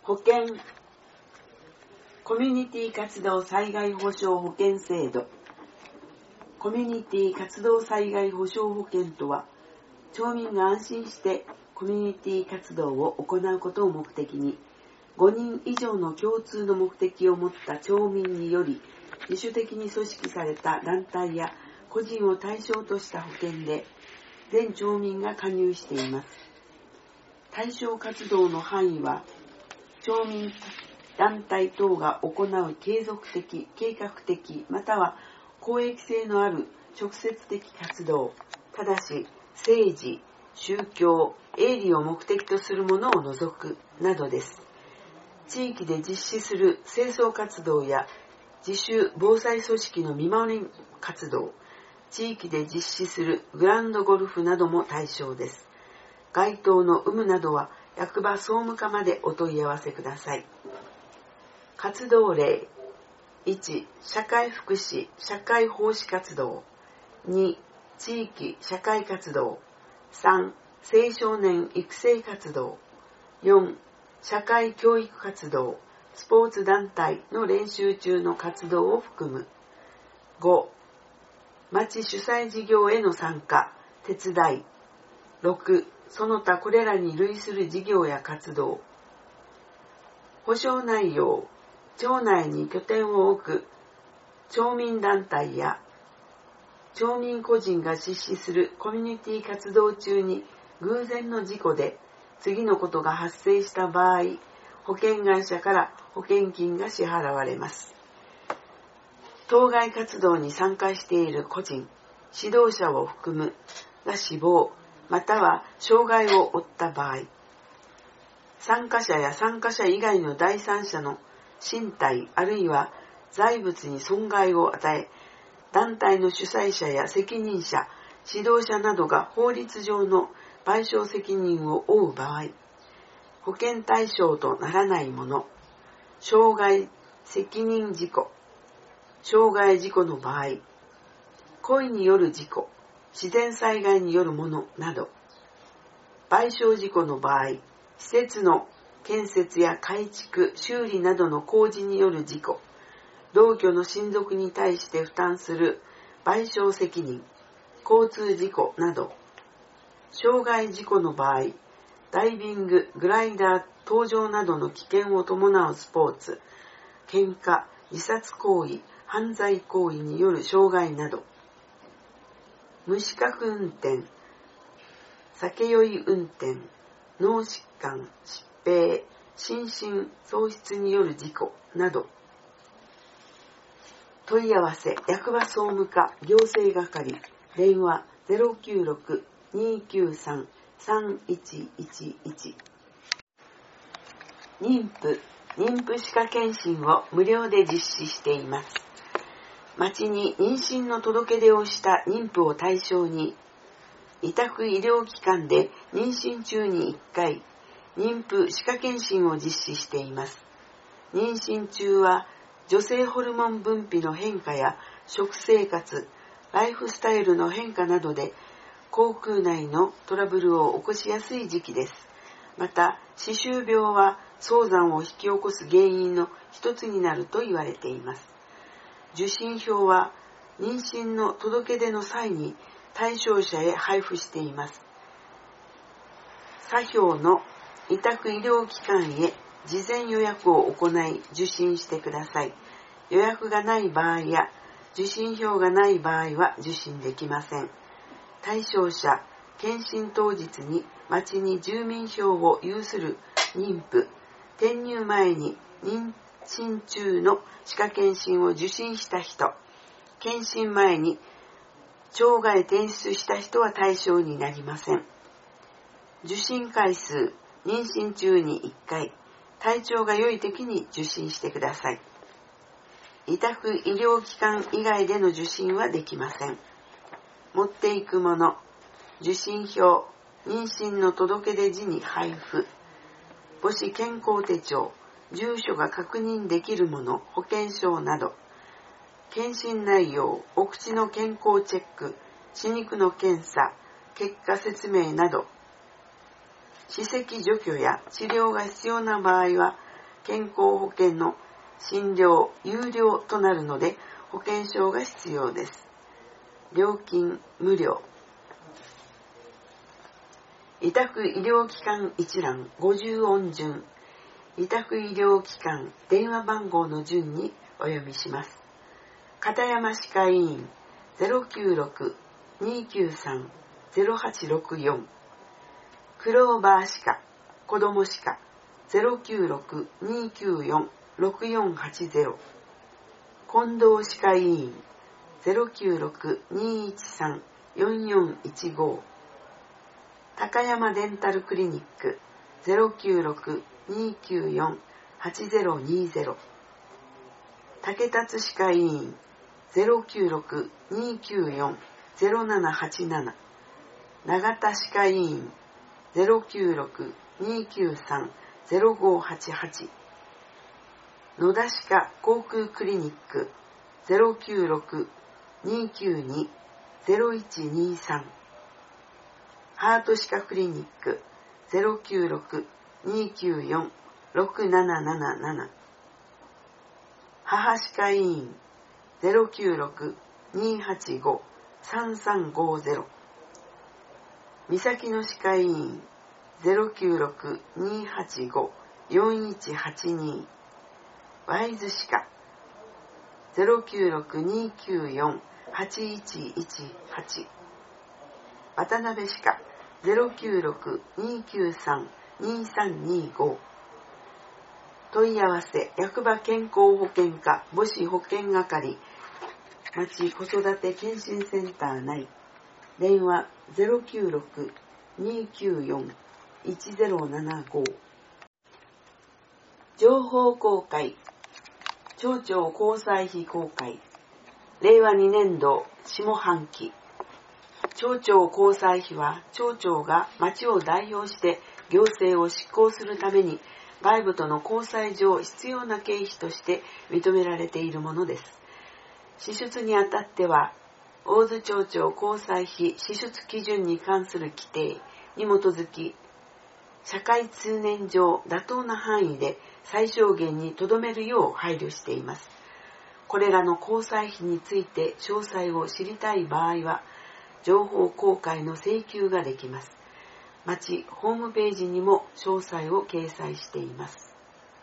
保険コミュニティ活動災害保障保険制度。コミュニティ活動災害保障保険とは、町民が安心してコミュニティ活動を行うことを目的に、5人以上の共通の目的を持った町民により自主的に組織された団体や個人を対象とした保険で、全町民が加入しています。対象活動の範囲は、町民団体等が行う継続的、計画的、または公益性のある直接的活動、ただし政治、宗教、営利を目的とするものを除くなどです。地域で実施する清掃活動や自主防災組織の見守り活動、地域で実施するグラウンドゴルフなども対象です。該当の有無などは役場総務課までお問い合わせください。活動例。1、社会福祉・社会奉仕活動。2、地域社会活動。3、青少年育成活動。4、社会教育活動、スポーツ団体の練習中の活動を含む。5、町主催事業への参加、手伝い。6、その他これらに類する事業や活動。保障内容。町内に拠点を置く町民団体や町民個人が実施するコミュニティ活動中に偶然の事故で次のことが発生した場合、保険会社から保険金が支払われます。当該活動に参加している個人、指導者を含むが死亡、または障害を負った場合、参加者や参加者以外の第三者の身体あるいは財物に損害を与え、団体の主催者や責任者、指導者などが法律上の賠償責任を負う場合、保険対象とならないもの、傷害責任事故、傷害事故の場合、故意による事故、自然災害によるものなど、賠償事故の場合、施設の建設や改築、修理などの工事による事故、同居の親族に対して負担する賠償責任、交通事故など、傷害事故の場合、ダイビング、グライダー、搭乗などの危険を伴うスポーツ、喧嘩、自殺行為、犯罪行為による傷害など、無資格運転、酒酔い運転、脳疾患、疾病、心身喪失による事故など。問い合わせ、役場総務課行政係、電話 096-293-3111。妊婦歯科検診を無料で実施しています。町に妊娠の届け出をした妊婦を対象に、委託医療機関で妊娠中に1回、妊婦歯科検診を実施しています。妊娠中は女性ホルモン分泌の変化や食生活、ライフスタイルの変化などで口腔内のトラブルを起こしやすい時期です。また、歯周病は早産を引き起こす原因の一つになると言われています。受診票は妊娠の届け出の際に対象者へ配布しています。査票の委託医療機関へ事前予約を行い受診してください。予約がない場合や受診票がない場合は受診できません。対象者、検診当日に町に住民票を有する妊婦、転入前に妊娠中の歯科検診を受診した人、検診前に腸外転出した人は対象になりません。受診回数、妊娠中に1回、体調が良い時に受診してください。委託医療機関以外での受診はできません。持っていくもの、受診票、妊娠の届け出時に配布、母子健康手帳、住所が確認できるもの、保険証など、検診内容、お口の健康チェック、歯肉の検査、結果説明など、歯石除去や治療が必要な場合は、 健康保険の診療有料となるので保険証が必要です。料金無料。委託医療機関一覧50音順。委託医療機関電話番号の順にお読みします。片山歯科医院 096-293-0864。クローバー歯科子ども歯科 096-294-6480。近藤歯科医院 096-213-4415。高山デンタルクリニック 096-294-8020。竹達歯科医院 096-294-0787。長田歯科医院 096-293-0588。野田歯科航空クリニック 096-292-0123。ハート歯科クリニック 096-294-6777。母歯科医院 096-285-3350。三崎の歯科医院 096-285-4182。ワイズ歯科 096-294-8118。渡辺歯科 096-293-2325。問い合わせ役場健康保険課母子保険係町子育て健診センター内。電話 096-294-1075。情報公開。町長交際費公開。令和2年度下半期。町長交際費は町長が町を代表して行政を執行するために外部との交際上必要な経費として認められているものです。支出にあたっては、大津町長交際費支出基準に関する規定に基づき、社会通念上妥当な範囲で最小限にとどめるよう配慮しています。これらの交際費について詳細を知りたい場合は、情報公開の請求ができます。町ホームページにも詳細を掲載しています。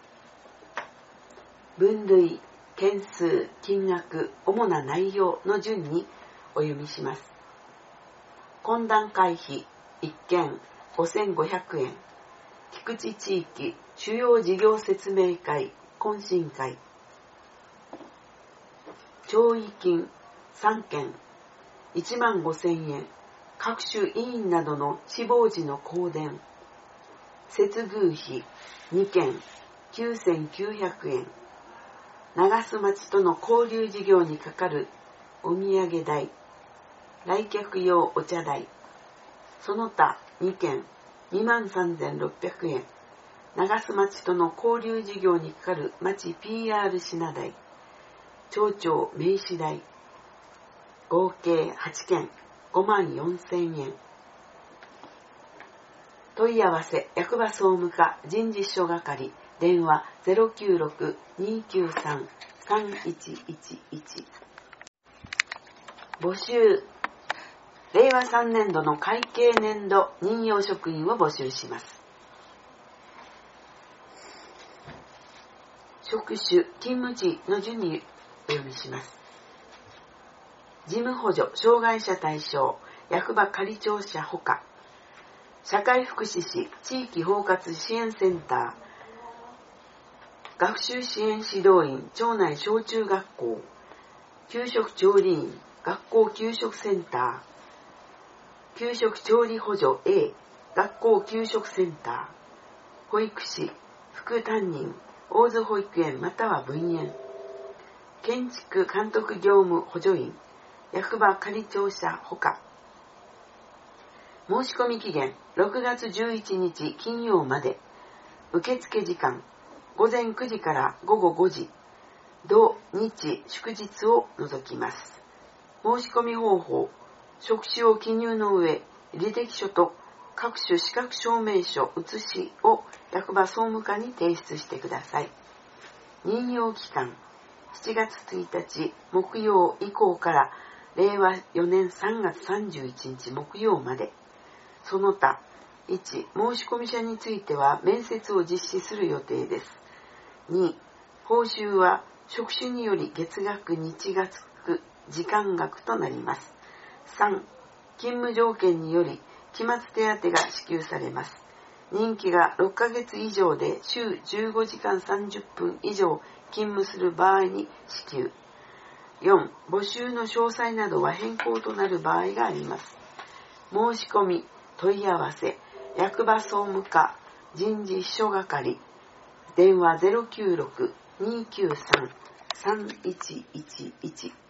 分類、件数、金額、主な内容の順にお読みします。懇談会費1件5500円。菊池地域主要事業説明会懇親会。弔慰金3件15000円。各種委員などの死亡時の香典。接遇費2件9900円。長洲町との交流事業にかかるお土産代、来客用お茶代、その他2件23600円。長洲町との交流事業にかかる町 PR 品代、町長名刺代、合計8件54000円。問い合わせ役場総務課人事所係電話 096-293-3111。募集。令和3年度の会計年度任用職員を募集します。職種、勤務地の順にお読みします。事務補助、障害者対象、役場仮庁舎ほか、社会福祉士、地域包括支援センター、学習支援指導員、町内小中学校、給食調理員、学校給食センター、給食調理補助 A、学校給食センター、保育士、副担任、大津保育園または分園、建築監督業務補助員、役場仮庁舎ほか。申し込み期限6月11日金曜まで。受付時間午前9時から午後5時。土日祝日を除きます。申し込み方法、職種を記入の上、履歴書と各種資格証明書写しを役場総務課に提出してください。任用期間7月1日木曜以降から令和4年3月31日木曜まで。その他、1、申込者については面接を実施する予定です。2、報酬は職種により月額、日額、時間額となります。3、勤務条件により期末手当が支給されます。任期が6ヶ月以上で週15時間30分以上勤務する場合に支給。4、募集の詳細などは変更となる場合があります。申し込み、問い合わせ、役場総務課、人事秘書係、電話 096-293-3111